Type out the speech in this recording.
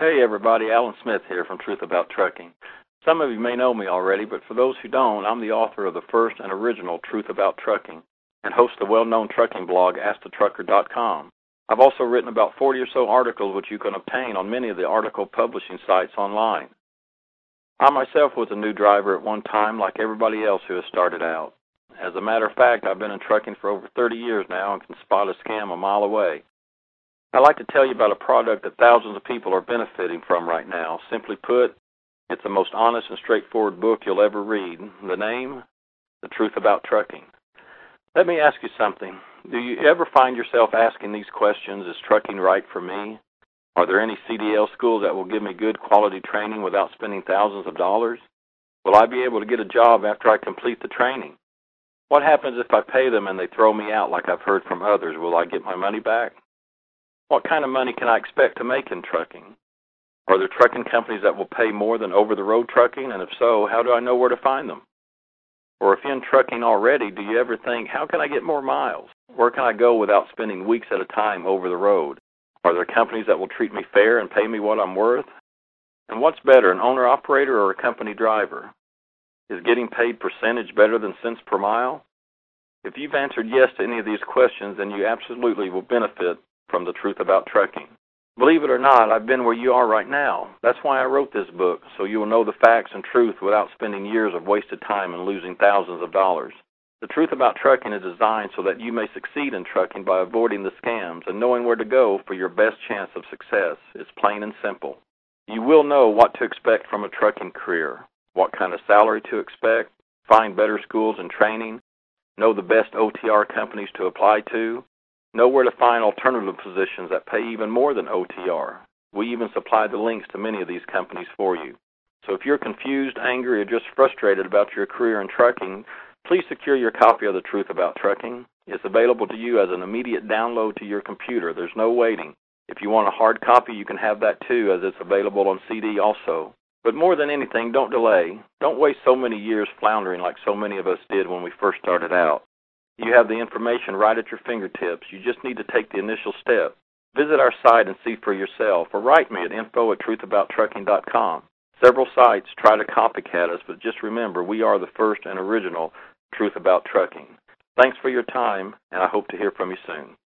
Hey everybody, Alan Smith here from Truth About Trucking. Some of you may know me already, but for those who don't, I'm the author of the first and original Truth About Trucking and host the well-known trucking blog, AskTheTrucker.com. I've also written about 40 or so articles which you can obtain on many of the article publishing sites online. I myself was a new driver at one time like everybody else who has started out. As a matter of fact, I've been in trucking for over 30 years now and can spot a scam a mile away. I'd like to tell you about a product that thousands of people are benefiting from right now. Simply put, it's the most honest and straightforward book you'll ever read. The name? The Truth About Trucking. Let me ask you something. Do you ever find yourself asking these questions, is trucking right for me? Are there any CDL schools that will give me good quality training without spending thousands of dollars? Will I be able to get a job after I complete the training? What happens if I pay them and they throw me out like I've heard from others? Will I get my money back? What kind of money can I expect to make in trucking? Are there trucking companies that will pay more than over-the-road trucking? And if so, how do I know where to find them? Or if you're in trucking already, do you ever think, how can I get more miles? Where can I go without spending weeks at a time over the road? Are there companies that will treat me fair and pay me what I'm worth? And what's better, an owner-operator or a company driver? Is getting paid percentage better than cents per mile? If you've answered yes to any of these questions, then you absolutely will benefit from the Truth About Trucking. Believe it or not, I've been where you are right now. That's why I wrote this book, so you will know the facts and truth without spending years of wasted time and losing thousands of dollars. The Truth About Trucking is designed so that you may succeed in trucking by avoiding the scams and knowing where to go for your best chance of success. It's plain and simple. You will know what to expect from a trucking career, what kind of salary to expect, find better schools and training, know the best OTR companies to apply to, know where to find alternative positions that pay even more than OTR. We even supply the links to many of these companies for you. So if you're confused, angry, or just frustrated about your career in trucking, please secure your copy of The Truth About Trucking. It's available to you as an immediate download to your computer. There's no waiting. If you want a hard copy, you can have that too, as it's available on CD also. But more than anything, don't delay. Don't waste so many years floundering like so many of us did when we first started out. You have the information right at your fingertips. You just need to take the initial step. Visit our site and see for yourself, or write me at info@truthabouttrucking.com. Several sites try to copycat us, but just remember, we are the first and original Truth About Trucking. Thanks for your time, and I hope to hear from you soon.